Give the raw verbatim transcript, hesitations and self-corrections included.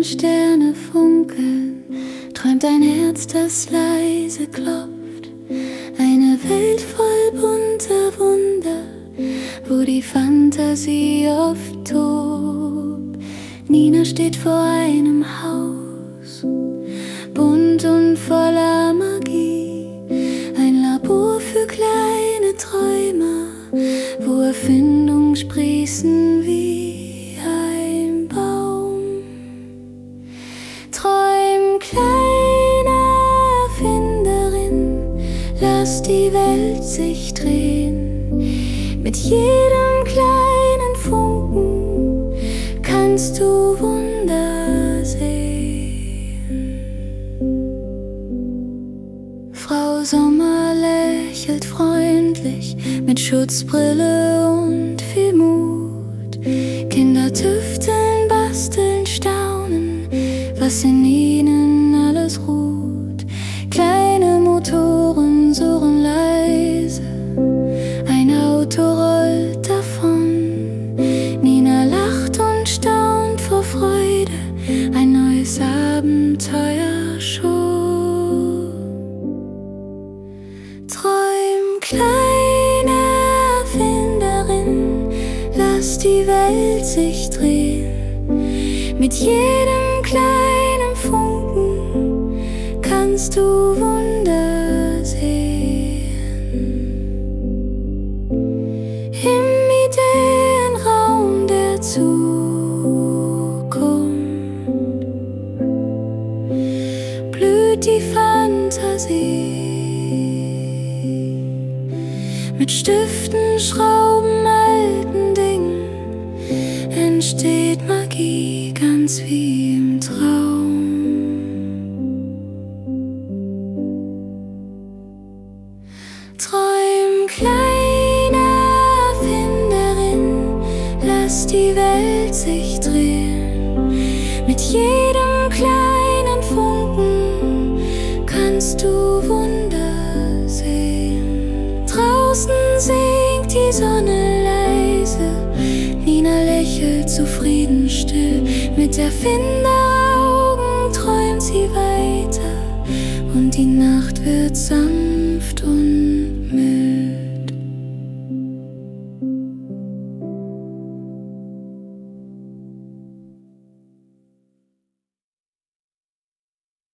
Nachten Sterne funkeln, träumt ein Herz, das leise klopft. Eine Welt voll bunter Wunder, wo die Fantasie oft tobt. Nina steht vor einem Haus, bunt und voller Magie. Ein Labor für kleine Träumer, wo Erfindungen sprießen wie ein Baum. Träum, kleine Erfinderin, lass die Welt sich drehen. Mit jedem kleinen Funken kannst du Wunder sehen. Frau Sommer lächelt freundlich mit Schutzbrille und viel Mut. Kinder tüfteln, basteln, staunen, was in ihnen alles ruht. Kleine Motoren surren leise, ein Auto rollt davon. Nina lacht und staunt vor Freude, ein neues Abenteuer schon. Träum, kleine Erfinderin, lass die Welt sich drehen. Mit jedem kleinen Funken kannst du Wunder sehen. Im Ideenraum der Zukunft blüht die Fantasie. Mit Stiften, Schrauben, alten Dingen entsteht Magie, ganz wie im Traum. Träum, kleine Erfinderin, lass die Welt sich drehen. Mit jedem kleinen Funken kannst du Wunder sehen. Draußen singt die Sonne leise, Nina lächelt zufrieden still. Mit Erfinderaugen träumt sie weiter und die Nacht wird sanft und mild.